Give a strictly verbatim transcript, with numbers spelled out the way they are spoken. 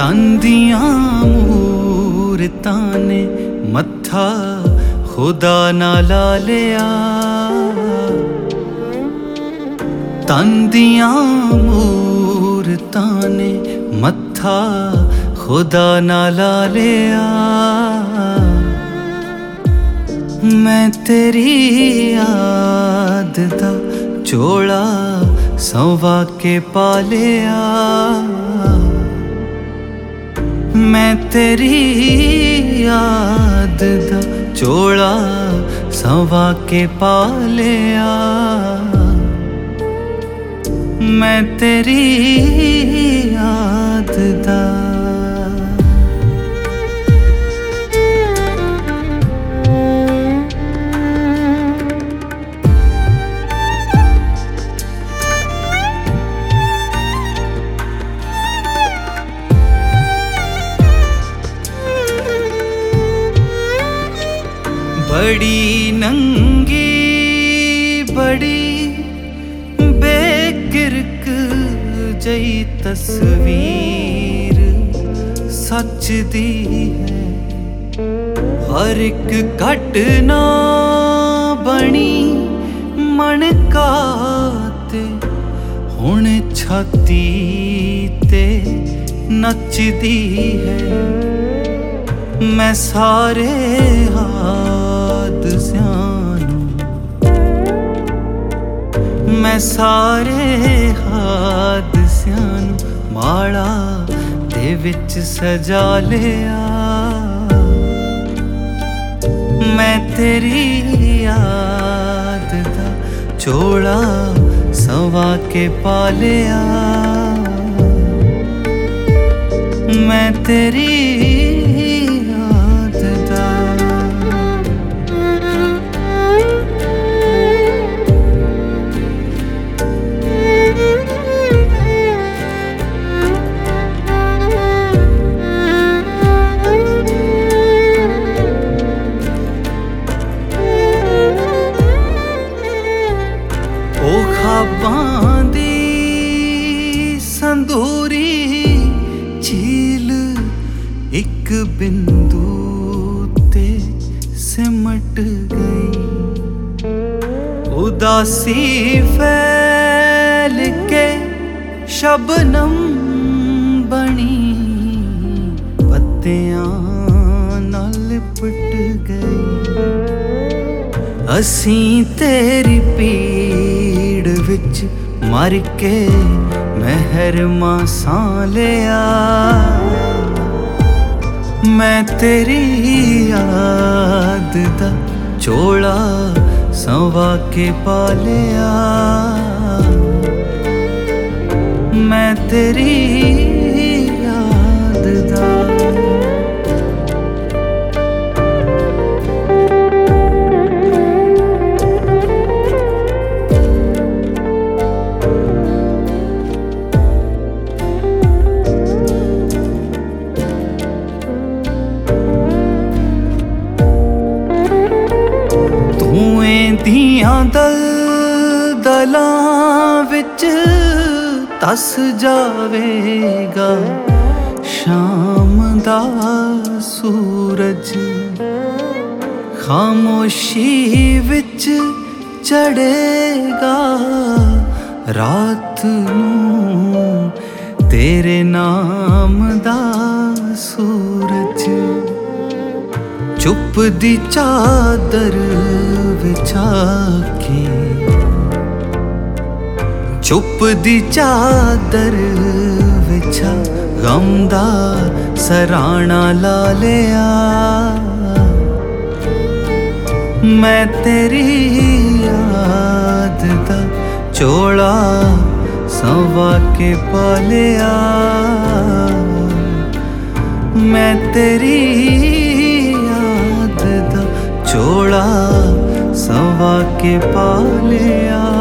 तन दियां मूरतां ने मत्था खुदा ना ला लिया। तन दियां मूरतां ने मत्था खुदा ना ला लिया। मैं तेरी याद दा चोला संवा के पा लिया। मैं तेरी याद दा चोला संवा के पा लिया। मैं तेरी याद दा बड़ी नंगी बड़ी बेकिरक जई तस्वीर सच दी है। हर एक घटना बनी मन काते हुण छाती ते नचदी है। मैं सारे हादसियां मैं सारे हादसियां माड़ा दे विच सजा लिया। मैं तेरी याद दा चोला संवा के पा लिया। मैं तेरी ख्वाबां दी संदूरी झील एक बिंदु ते सिमट गई। उदासी फैल के शबनम बनी पत्तियां नाल लिपट गई। असीं तेरी पीड़ विच मर के महर मां लिया। मैं तेरी याद दा चोला संवा के पा लिया। मैं तेरी याद दा दियां दल दलां विच तस जावेगा शाम दा सूरज। खामोशी विच चढ़ेगा रात नूं तेरे नाम दा सूरज। चुप दी चादर विछा के चुप दी चादर विछा गम दा सराणा ला लिया। मैं तेरी याद दा चोला संवा के पा लिया। मैं तेरी याद दा चोला संवा के पा लिया।